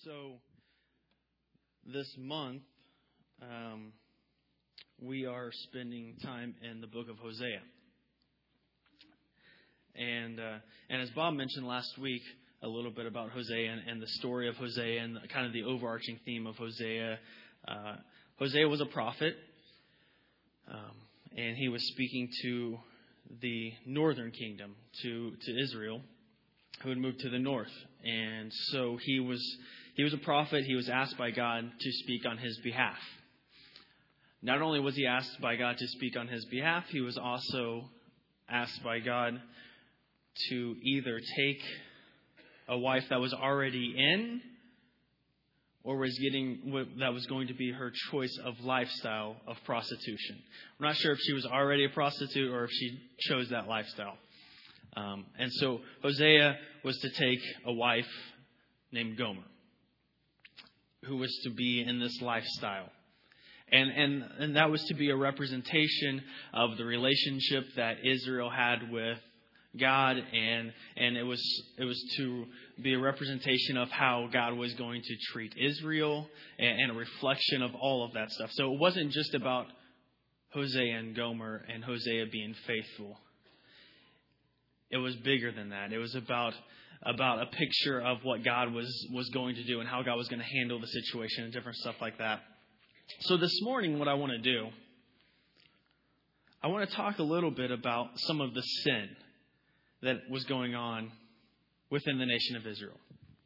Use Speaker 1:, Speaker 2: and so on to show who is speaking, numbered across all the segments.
Speaker 1: So this month, we are spending time in the book of Hosea. And as Bob mentioned last week, a little bit about Hosea and the story of Hosea and kind of the overarching theme of Hosea. Hosea was a prophet, and he was speaking to the northern kingdom, to Israel, who had moved to the north. And so he was a prophet. He was asked by God to speak on his behalf. Not only was he asked by God to speak on his behalf, he was also asked by God to either take a wife that was already in, or was getting what that was going to be her choice of lifestyle of prostitution. We're not sure if she was already a prostitute or if she chose that lifestyle. And so Hosea was to take a wife named Gomer, who was to be in this lifestyle. And that was to be a representation of the relationship that Israel had with God, and it was to be a representation of how God was going to treat Israel, and a reflection of all of that stuff. So it wasn't just about Hosea and Gomer and Hosea being faithful. It was bigger than that. It was about a picture of what God was going to do and how God was going to handle the situation and different stuff like that. So this morning, what I want to do, I want to talk a little bit about some of the sin that was going on within the nation of Israel.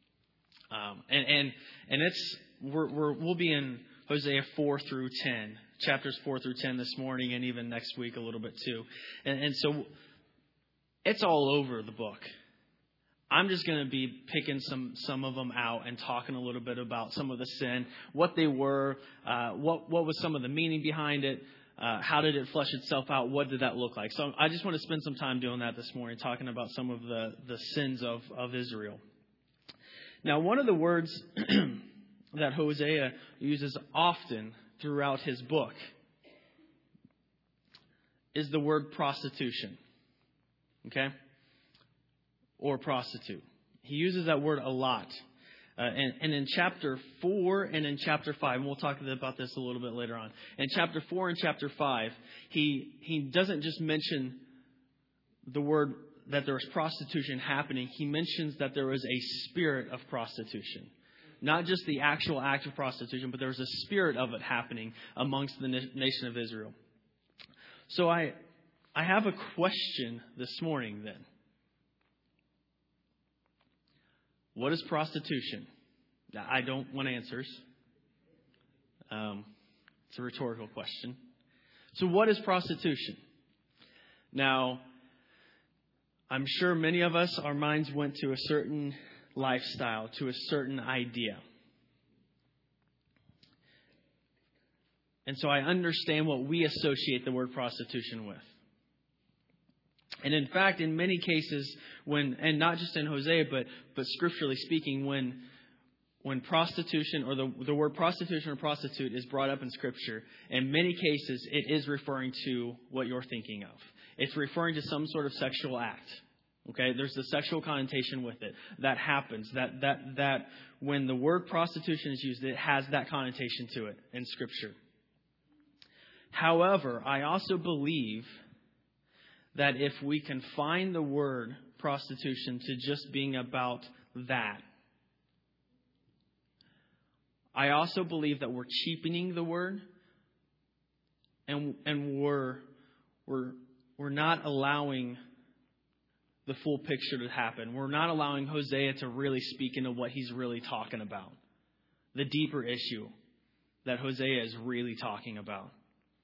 Speaker 1: We'll be in Hosea 4 through 10, chapters 4 through 10 this morning, and even next week a little bit too. And so it's all over the book. I'm just going to be picking some of them out and talking a little bit about some of the sin, what they were, what was some of the meaning behind it, how did it flesh itself out, what did that look like. So I just want to spend some time doing that this morning, talking about some of the sins of Israel. Now, one of the words that Hosea uses often throughout his book is the word prostitution. Okay? Or prostitute. He uses that word a lot. And in chapter 4 and in chapter 5, and we'll talk about this a little bit later on. In chapter 4 and chapter 5, he doesn't just mention the word that there was prostitution happening. He mentions that there was a spirit of prostitution. Not just the actual act of prostitution, but there was a spirit of it happening amongst the nation of Israel. So I have a question this morning then. What is prostitution? I don't want answers. It's a rhetorical question. So what is prostitution? Now, I'm sure many of us, our minds went to a certain lifestyle, to a certain idea. And so I understand what we associate the word prostitution with. And in fact, in many cases, and not just in Hosea, but scripturally speaking, when prostitution or the word prostitution or prostitute is brought up in Scripture, in many cases it is referring to what you're thinking of. It's referring to some sort of sexual act. Okay, there's the sexual connotation with it that happens. That when the word prostitution is used, it has that connotation to it in Scripture. However, I also believe that if we confine the word prostitution to just being about that, I also believe that we're cheapening the word, and we're not allowing the full picture to happen. We're not allowing Hosea to really speak into what he's really talking about, the deeper issue that Hosea is really talking about.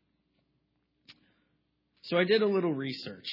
Speaker 1: So I did a little research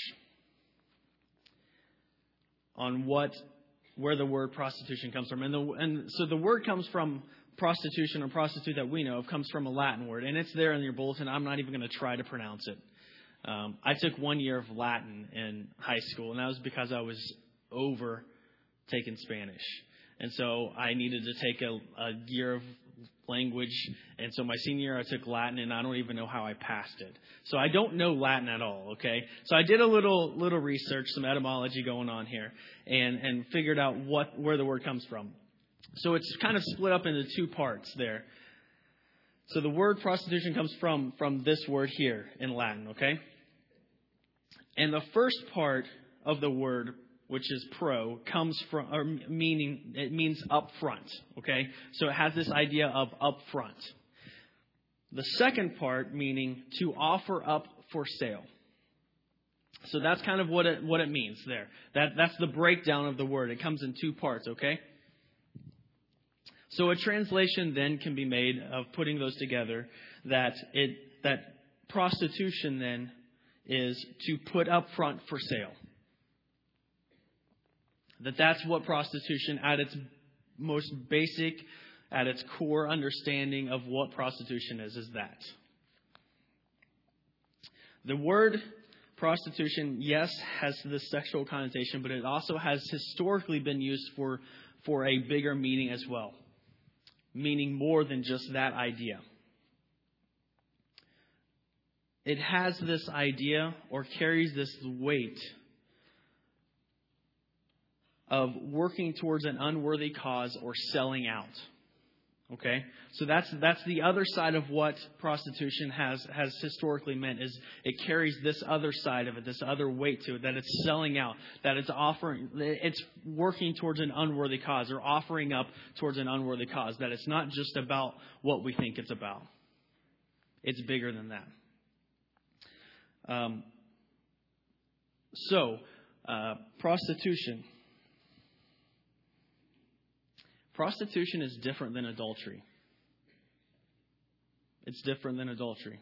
Speaker 1: on where the word prostitution comes from. And so the word comes from prostitution, or prostitute that we know of, comes from a Latin word. And it's there in your bulletin. I'm not even going to try to pronounce it. I took 1 year of Latin in high school, and that was because I was over taking Spanish. And so I needed to take a year of language. And so my senior year I took Latin, and I don't even know how I passed it. So I don't know Latin at all, okay? So I did a little research, some etymology going on here, and figured out where the word comes from. So it's kind of split up into two parts there. So the word prostitution comes from this word here in Latin, okay? And the first part of the word, which is pro, comes from, or meaning, it means up front, okay? So it has this idea of up front. The second part, meaning to offer up for sale. So that's kind of what it means there. That's the breakdown of the word. It comes in two parts, okay? So a translation then can be made of putting those together that prostitution then is to put up front for sale. That's what prostitution at its most basic, at its core understanding of what prostitution is that. The word prostitution, yes, has this sexual connotation, but it also has historically been used for a bigger meaning as well. Meaning more than just that idea. It has this idea or carries this weight of working towards an unworthy cause or selling out. Okay? So that's the other side of what prostitution has historically meant, is it carries this other side of it, this other weight to it, that it's selling out, that it's working towards an unworthy cause or offering up towards an unworthy cause, that it's not just about what we think it's about. It's bigger than that. Prostitution. Prostitution is different than adultery. It's different than adultery.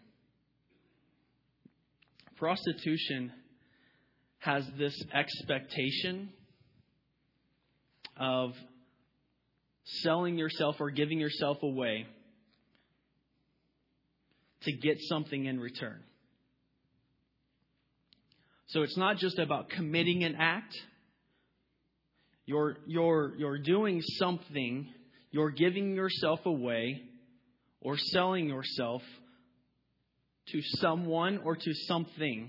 Speaker 1: Prostitution has this expectation of selling yourself or giving yourself away to get something in return. So it's not just about committing an act. You're doing something, you're giving yourself away or selling yourself to someone or to something,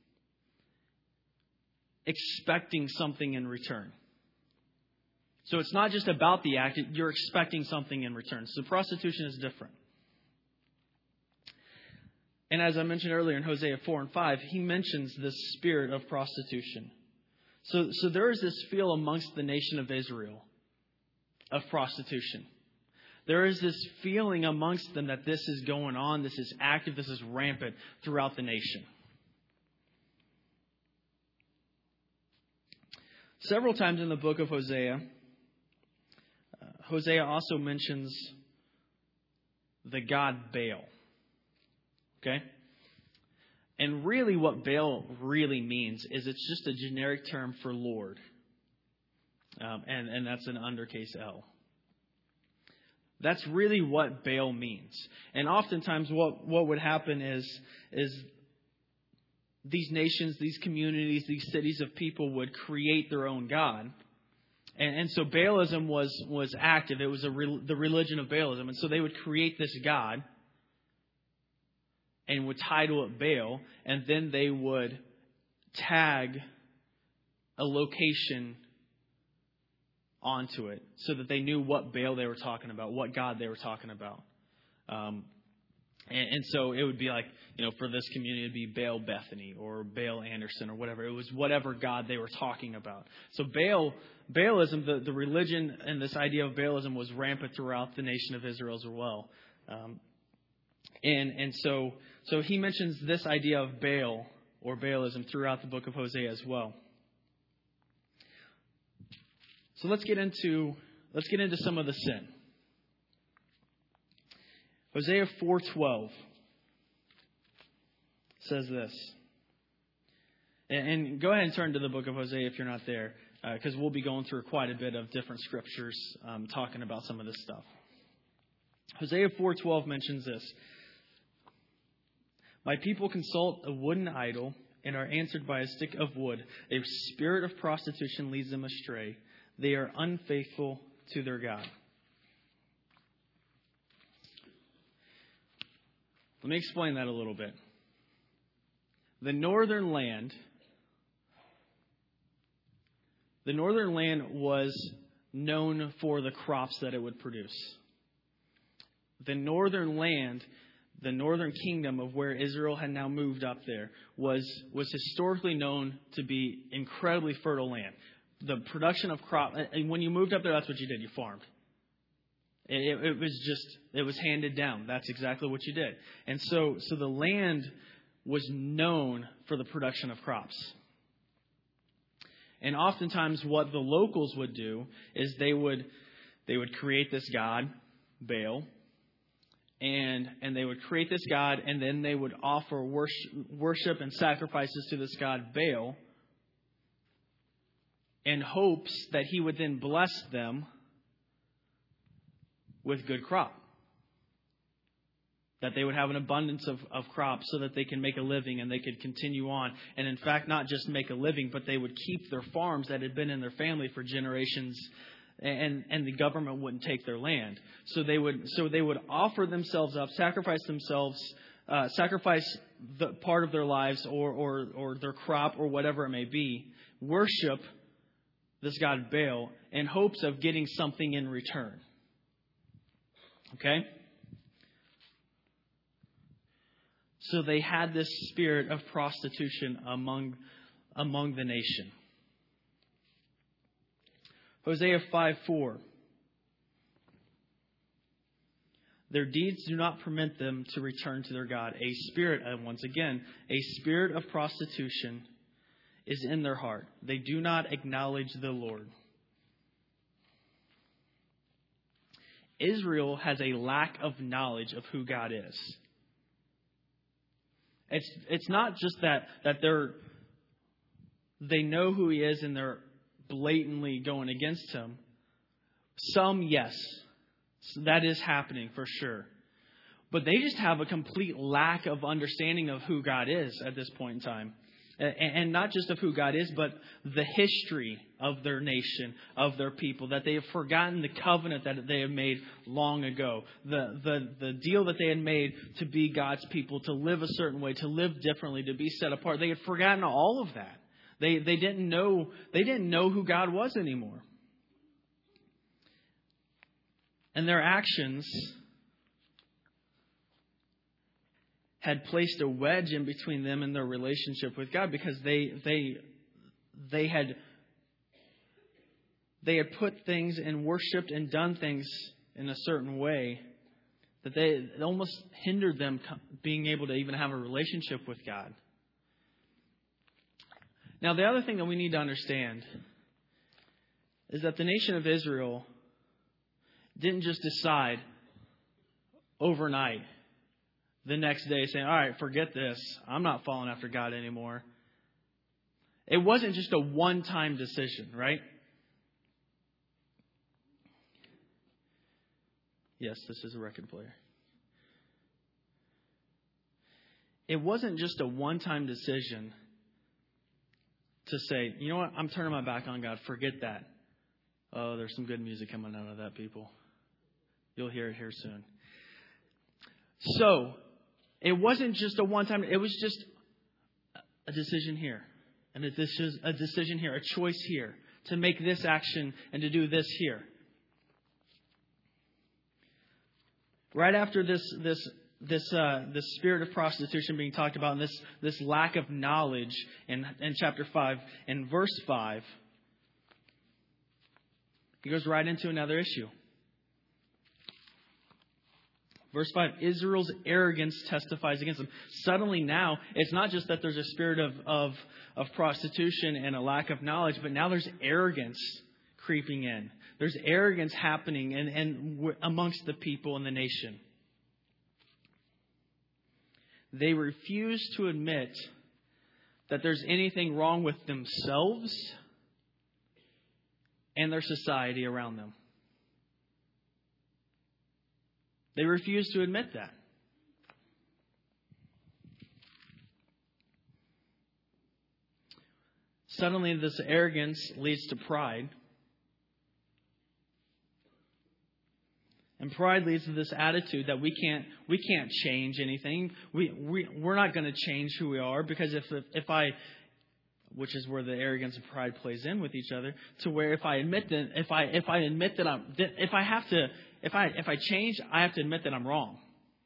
Speaker 1: expecting something in return. So it's not just about the act, you're expecting something in return. So prostitution is different. And as I mentioned earlier in Hosea 4 and 5, he mentions this spirit of prostitution. So there is this feel amongst the nation of Israel of prostitution. There is this feeling amongst them that this is going on, this is active, this is rampant throughout the nation. Several times in the book of Hosea, Hosea also mentions the god Baal. Okay? And really what Baal really means is it's just a generic term for Lord. And that's an undercase L. That's really what Baal means. And oftentimes what would happen is these nations, these communities, these cities of people would create their own god. And so Baalism was active. It was the religion of Baalism. And so they would create this god and would title it Baal, and then they would tag a location onto it so that they knew what Baal they were talking about, what God they were talking about. And so it would be like, for this community, it'd be Baal Bethany or Baal Anderson or whatever. It was whatever God they were talking about. So Baalism, the religion and this idea of Baalism was rampant throughout the nation of Israel as well. And so he mentions this idea of Baal or Baalism throughout the book of Hosea as well. So let's get into some of the sin. Hosea 4:12 says this. And go ahead and turn to the book of Hosea if you're not there, because we'll be going through quite a bit of different scriptures talking about some of this stuff. Hosea 4:12 mentions this. My people consult a wooden idol and are answered by a stick of wood. A spirit of prostitution leads them astray. They are unfaithful to their God. Let me explain that a little bit. The northern land was known for the crops that it would produce. The northern land, the northern kingdom of where Israel had now moved up there, was historically known to be incredibly fertile land. The production of crop, and when you moved up there, that's what you did. You farmed. It was handed down. That's exactly what you did. And so the land was known for the production of crops. And oftentimes what the locals would do is they would create this god, Baal, and they would create this god, and then they would offer worship and sacrifices to this god, Baal, in hopes that he would then bless them with good crop. That they would have an abundance of crops so that they can make a living and they could continue on. And in fact, not just make a living, but they would keep their farms that had been in their family for generations, and the government wouldn't take their land. So they would offer themselves up, sacrifice themselves, sacrifice the part of their lives or their crop or whatever it may be, worship this god Baal in hopes of getting something in return. Okay? So they had this spirit of prostitution among the nation. Hosea 5:4. Their deeds do not permit them to return to their God. A spirit of prostitution is in their heart. They do not acknowledge the Lord. Israel has a lack of knowledge of who God is. It's not just that they know who He is and they're blatantly going against Him. Some, yes, that is happening for sure. But they just have a complete lack of understanding of who God is at this point in time. And not just of who God is, but the history of their nation, of their people, that they have forgotten the covenant that they have made long ago, the deal that they had made to be God's people, to live a certain way, to live differently, to be set apart. They had forgotten all of that. They didn't know who God was anymore. And their actions had placed a wedge in between them and their relationship with God, because they had put things and worshipped and done things in a certain way that it almost hindered them being able to even have a relationship with God. Now, the other thing that we need to understand is that the nation of Israel didn't just decide overnight, the next day, saying, all right, forget this. I'm not following after God anymore. It wasn't just a one-time decision, right? Yes, this is a record player. It wasn't just a one-time decision to say, you know what, I'm turning my back on God. Forget that. Oh, there's some good music coming out of that, people. You'll hear it here soon. So, it wasn't just a one-time, it was just a decision here. And a decision here, a choice here, to make this action and to do this here. Right after this spirit of prostitution being talked about, and this lack of knowledge in chapter 5, in verse 5, he goes right into another issue. Verse 5, Israel's arrogance testifies against them. Suddenly now, it's not just that there's a spirit of prostitution and a lack of knowledge, but now there's arrogance creeping in. There's arrogance happening and amongst the people in the nation. They refuse to admit that there's anything wrong with themselves and their society around them. They refuse to admit that. Suddenly, this arrogance leads to pride. And pride leads to this attitude that we can't change anything. We're not going to change who we are, because if I which is where the arrogance and pride plays in with each other, to where if I change, I have to admit that I'm wrong.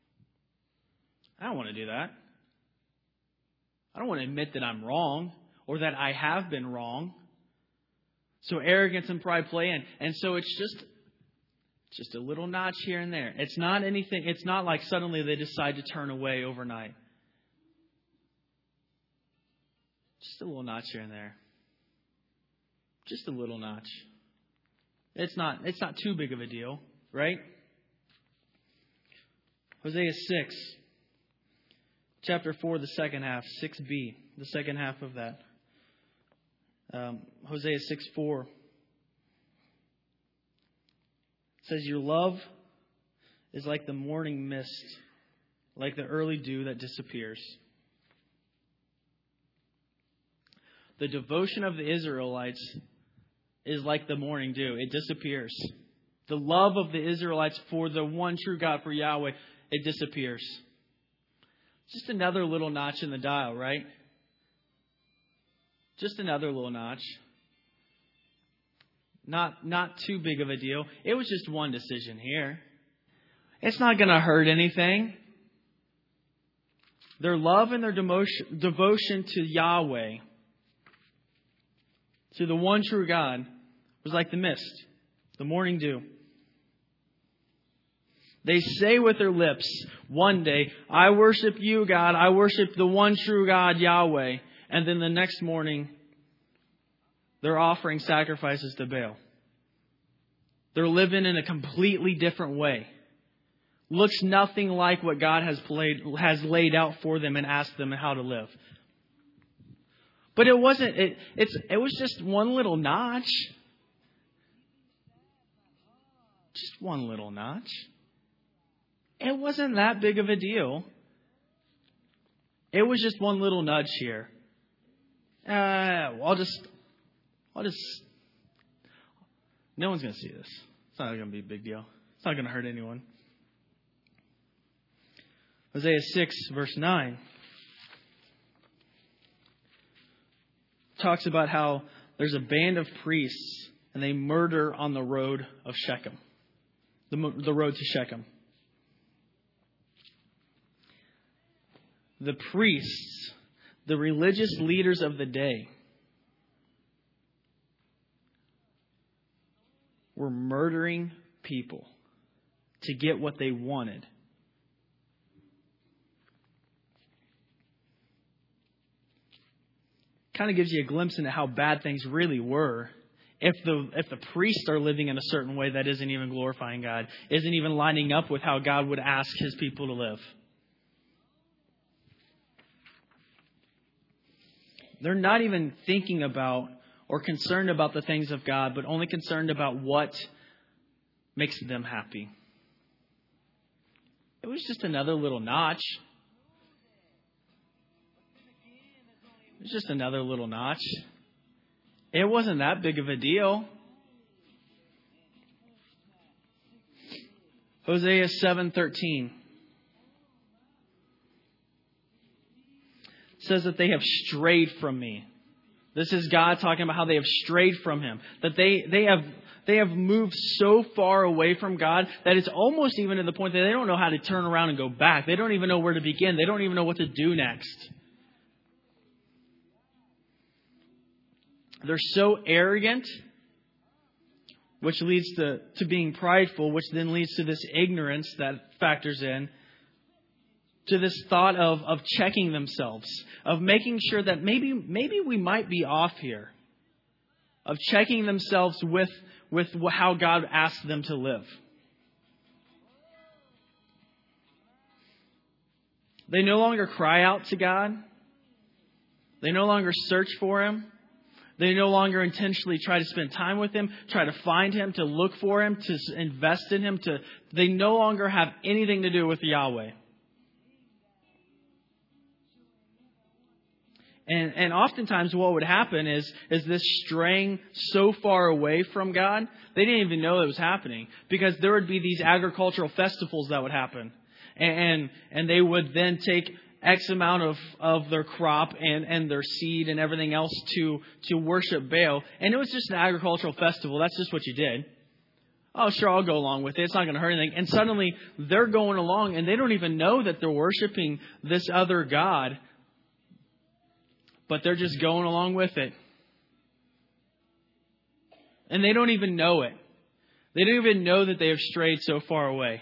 Speaker 1: I don't want to do that. I don't want to admit that I'm wrong or that I have been wrong. So arrogance and pride play in. And so it's just a little notch here and there. It's not anything. It's not like suddenly they decide to turn away overnight. Just a little notch here and there. Just a little notch. It's not too big of a deal, right? Hosea 6. Chapter 4, the second half, 6b, the second half of that. Hosea 6:4 says, "Your love is like the morning mist, like the early dew that disappears." The devotion of the Israelites is like the morning dew. It disappears. The love of the Israelites for the one true God, for Yahweh, it disappears. Just another little notch in the dial, right? Just another little notch. Not too big of a deal. It was just one decision here. It's not going to hurt anything. Their love and their devotion to Yahweh, to the one true God, was like the mist, the morning dew. They say with their lips, one day, I worship you, God. I worship the one true God, Yahweh. And then the next morning, they're offering sacrifices to Baal. They're living in a completely different way. Looks nothing like what God has laid out for them and asked them how to live. But it wasn't. It was just one little notch. Just one little notch. It wasn't that big of a deal. It was just one little nudge here. I'll just. No one's going to see this. It's not going to be a big deal. It's not going to hurt anyone. Hosea 6, verse 9, talks about how there's a band of priests and they murder on the road of Shechem. The road to Shechem. The priests, the religious leaders of the day, were murdering people to get what they wanted. Kind of gives you a glimpse into how bad things really were. If the priests are living in a certain way that isn't even glorifying God, isn't even lining up with how God would ask His people to live. They're not even thinking about or concerned about the things of God, but only concerned about what makes them happy. It was just another little notch. It was just another little notch. It wasn't that big of a deal. Hosea 7:13 says that they have strayed from me. This is God talking about how they have strayed from Him. That they have moved so far away from God that it's almost even to the point that they don't know how to turn around and go back. They don't even know where to begin. They don't even know what to do next. They're so arrogant, which leads to being prideful, which then leads to this ignorance that factors in, to this thought of checking themselves, of making sure that maybe we might be off here, of checking themselves with how God asked them to live. They no longer cry out to God. They no longer search for Him. They no longer intentionally try to spend time with Him, try to find Him, to look for Him, to invest in Him. They no longer have anything to do with Yahweh. And oftentimes what would happen is this straying so far away from God, they didn't even know it was happening. Because there would be these agricultural festivals that would happen. And they would then take X amount of their crop and their seed and everything else to worship Baal. And it was just an agricultural festival. That's just what you did. Oh, sure, I'll go along with it. It's not going to hurt anything. And suddenly they're going along and they don't even know that they're worshiping this other god. But they're just going along with it. And they don't even know it. They don't even know that they have strayed so far away.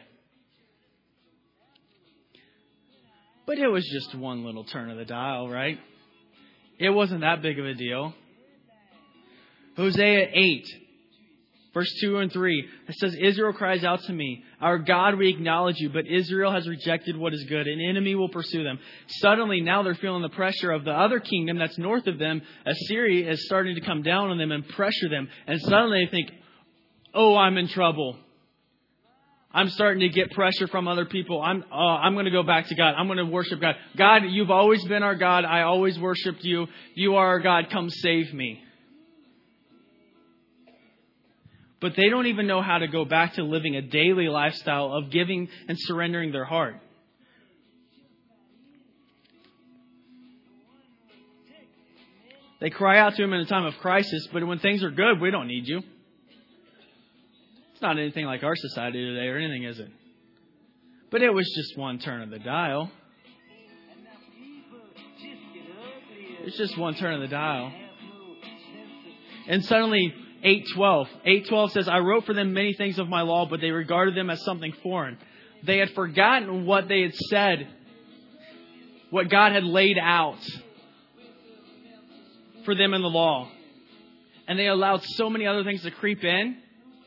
Speaker 1: But it was just one little turn of the dial, right? It wasn't that big of a deal. Hosea 8, verse 2 and 3, it says, Israel cries out to me, our God, we acknowledge you, but Israel has rejected what is good. An enemy will pursue them. Suddenly, now they're feeling the pressure of the other kingdom that's north of them. Assyria is starting to come down on them and pressure them. And suddenly they think, oh, I'm in trouble. I'm starting to get pressure from other people. I'm going to go back to God. I'm going to worship God. God, you've always been our God. I always worshiped you. You are our God. Come save me. But they don't even know how to go back to living a daily lifestyle of giving and surrendering their heart. They cry out to Him in a time of crisis, but when things are good, we don't need you. It's not anything like our society today or anything, is it? But it was just one turn of the dial. It's just one turn of the dial. And suddenly, 8:12 says, I wrote for them many things of my law, but they regarded them as something foreign. They had forgotten what they had said, what God had laid out for them in the law. And they allowed so many other things to creep in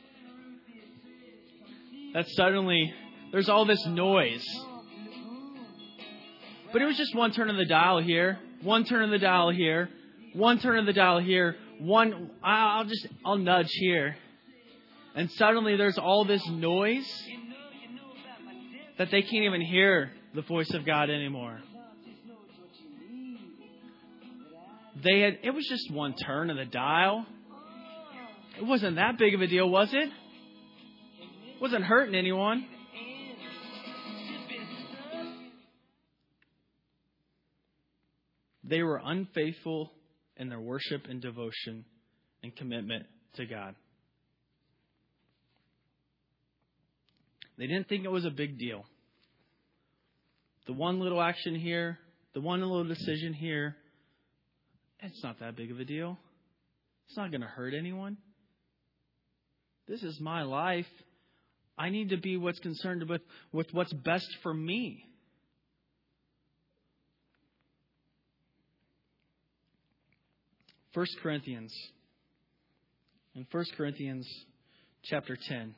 Speaker 1: that suddenly there's all this noise. But it was just one turn of the dial here, one turn of the dial here, one turn of the dial here, I'll nudge here. And suddenly there's all this noise that they can't even hear the voice of God anymore. It was just one turn of the dial. It wasn't that big of a deal, was it? It wasn't hurting anyone. They were unfaithful in their worship and devotion and commitment to God. They didn't think it was a big deal. The one little action here, the one little decision here, it's not that big of a deal. It's not going to hurt anyone. This is my life. I need to be what's concerned with what's best for me. In 1 Corinthians chapter 10.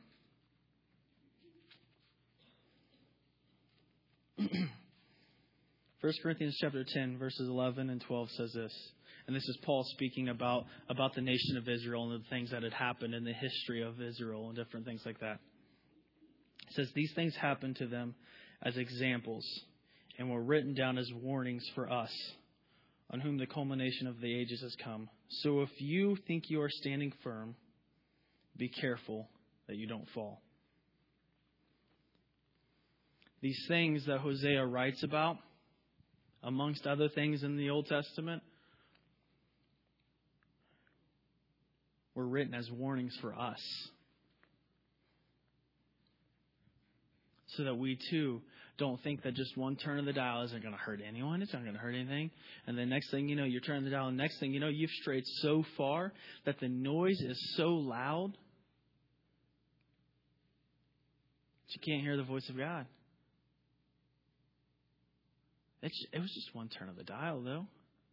Speaker 1: 1 Corinthians chapter 10, verses 11 and 12 says this. And this is Paul speaking about the nation of Israel and the things that had happened in the history of Israel and different things like that. It says, these things happened to them as examples and were written down as warnings for us, on whom the culmination of the ages has come. So if you think you are standing firm, be careful that you don't fall. These things that Hosea writes about, amongst other things in the Old Testament, were written as warnings for us. So that we too don't think that just one turn of the dial isn't going to hurt anyone. It's not going to hurt anything. And the next thing you know, you're turning the dial. And the next thing you know, you've strayed so far that the noise is so loud that you can't hear the voice of God. It was just one turn of the dial, though.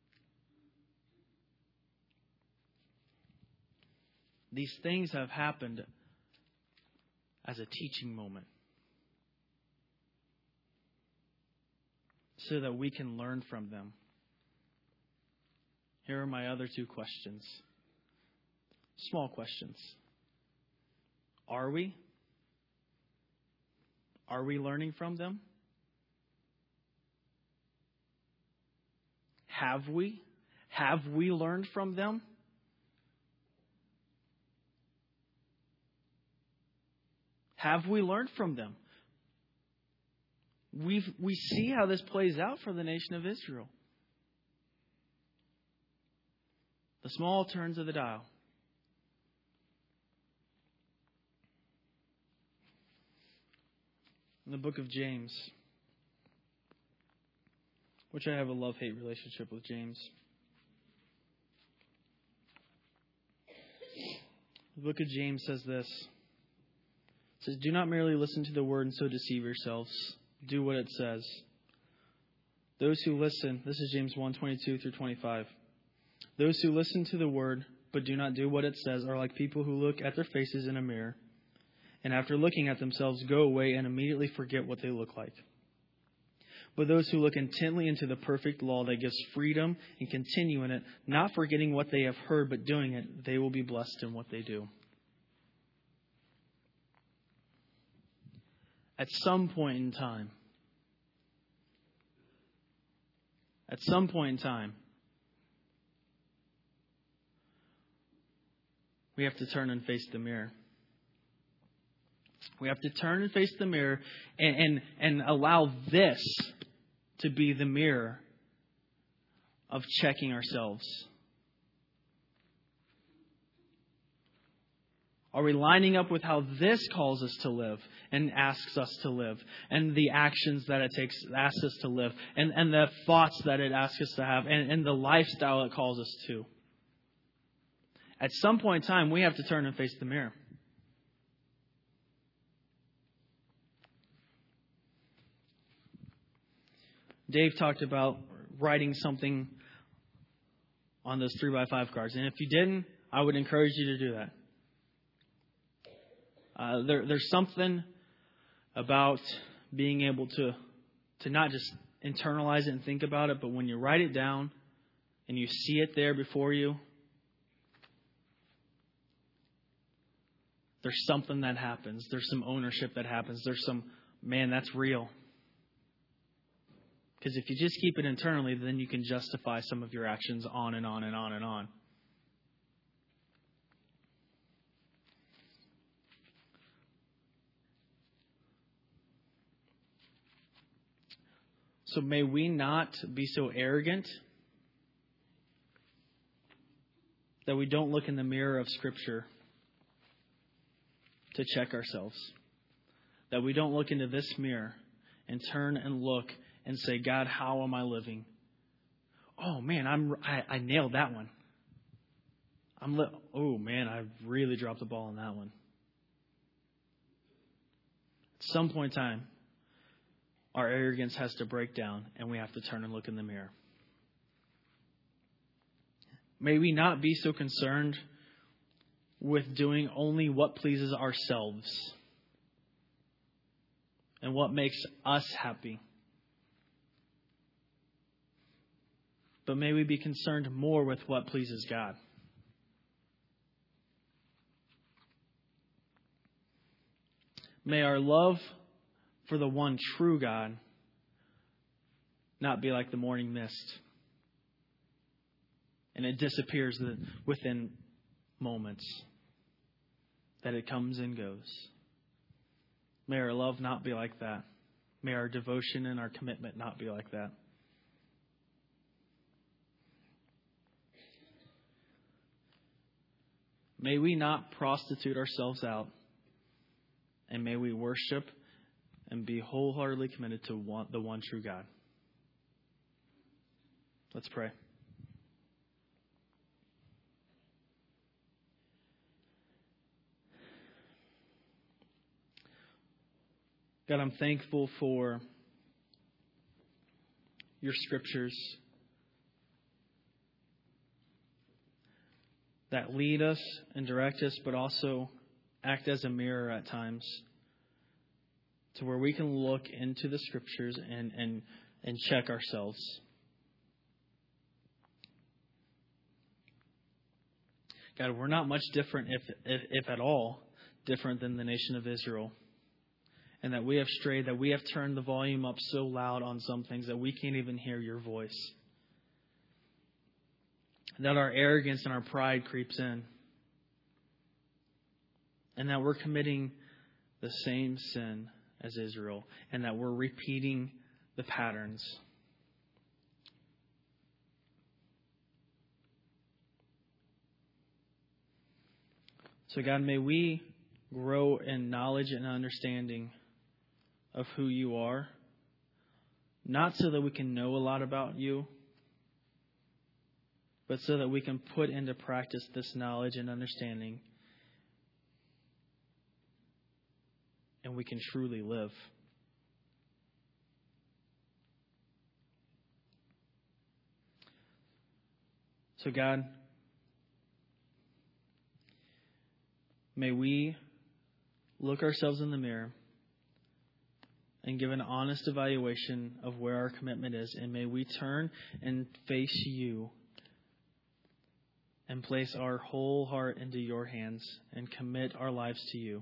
Speaker 1: These things have happened as a teaching moment, so that we can learn from them. Here are my other two questions. Small questions. Are we? Are we learning from them? Have we? Have we learned from them? Have we learned from them? we see how this plays out for the nation of Israel. The small turns of the dial. In the book of James, which I have a love-hate relationship with James. The book of James says this. It says, "Do not merely listen to the word and so deceive yourselves. Do what it says. Those who listen," this is James 1:22 through 25. "Those who listen to the word but do not do what it says are like people who look at their faces in a mirror, and after looking at themselves go away and immediately forget what they look like. But those who look intently into the perfect law that gives freedom and continue in it, not forgetting what they have heard but doing it, they will be blessed in what they do." At some point in time, we have to turn and face the mirror. We have to turn and face the mirror and allow this to be the mirror of checking ourselves. Are we lining up with how this calls us to live and asks us to live, and the actions that it asks us to live, and the thoughts that it asks us to have, and the lifestyle it calls us to? At some point in time, we have to turn and face the mirror. Dave talked about writing something on those 3x5 cards. And if you didn't, I would encourage you to do that. There's something about being able to not just internalize it and think about it, but when you write it down and you see it there before you, there's something that happens. There's some ownership that happens. There's some, man, that's real. Because if you just keep it internally, then you can justify some of your actions on and on and on and on. So may we not be so arrogant that we don't look in the mirror of Scripture to check ourselves. That we don't look into this mirror and turn and look and say, God, how am I living? Oh man, I nailed that one. Oh man, I really dropped the ball on that one. At some point in time, our arrogance has to break down and we have to turn and look in the mirror. May we not be so concerned with doing only what pleases ourselves and what makes us happy. But may we be concerned more with what pleases God. May our love for the one true God not be like the morning mist. And it disappears within moments. That it comes and goes. May our love not be like that. May our devotion and our commitment not be like that. May we not prostitute ourselves out. And may we worship and be wholeheartedly committed to the one true God. Let's pray. God, I'm thankful for your scriptures that lead us and direct us, but also act as a mirror at times to where we can look into the scriptures and check ourselves. God, we're not much different, if at all, different than the nation of Israel. And that we have strayed, that we have turned the volume up so loud on some things that we can't even hear your voice. That our arrogance and our pride creeps in. And that we're committing the same sin as Israel, and that we're repeating the patterns. So God, may we grow in knowledge and understanding of who you are, not so that we can know a lot about you, but so that we can put into practice this knowledge and understanding, and we can truly live. So God, may we look ourselves in the mirror and give an honest evaluation of where our commitment is. And may we turn and face you and place our whole heart into your hands and commit our lives to you.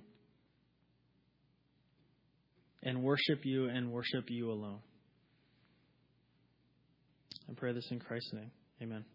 Speaker 1: And worship you alone. I pray this in Christ's name. Amen.